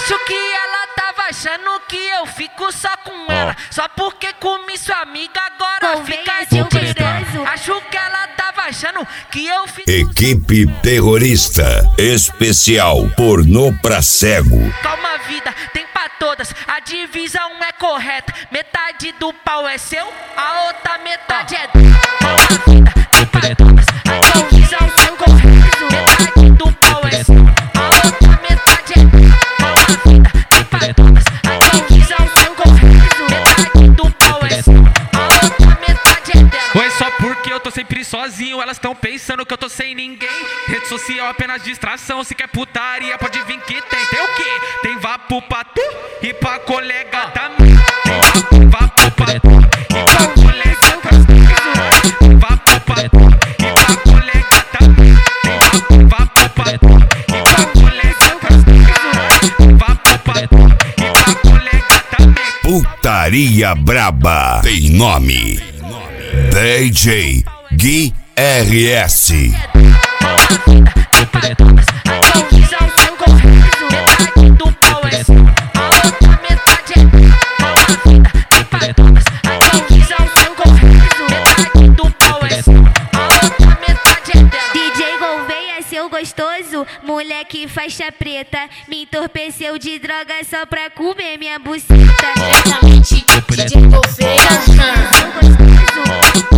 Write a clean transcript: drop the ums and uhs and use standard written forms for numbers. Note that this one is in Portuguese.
Acho que ela tava achando que eu fico só com ela. Só porque comi sua amiga agora fica de direito. Acho que ela tava achando que eu fico. Equipe terrorista especial pornô pra cego. Calma vida, tem pra todas, a divisão é correta. Metade do pau é seu, a outra metade é dela. Calma vida, tem pra todas, a divisão é correta. Metade do pau é seu, a outra metade é dela. Calma vida, tem pra todas, a divisão é correta. Metade do pau é seu, a outra metade é dela. Ou é só porque eu tô sempre sozinho, elas tão pensando que eu tô sem ninguém. Rede social apenas distração, se quer putaria pode vir que tem. Tem o quê? Tem vapo pra tu e pra colega também. Tem vapo pra tu e pra colega também. Tem vapo pra tu e pra colega também. Tem vapo pra tu e pra colega também. Tem vapo pra tu e pra colega também. Putaria braba tem nome. DJ Gui RS. Tem pra todas, a divisão é correta. Metade do pau é seu, a outra metade é dela. Calma vida, tem pra todas, a divisão é correta. Metade do pau é seu, a outra metade é dela. DJ Gouveia, seu gostoso, moleque faixa preta, me entorpeceu de droga só pra comer minha buceta. Diretamente DJ Gouveia. Seu gostoso,